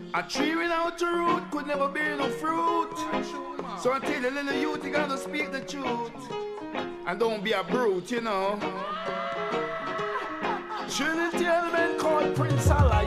A tree without a root could never bear no fruit. So I tell the little youth, you gotta speak the truth. And don't be a brute, you know. Trinity element called Prince Allah.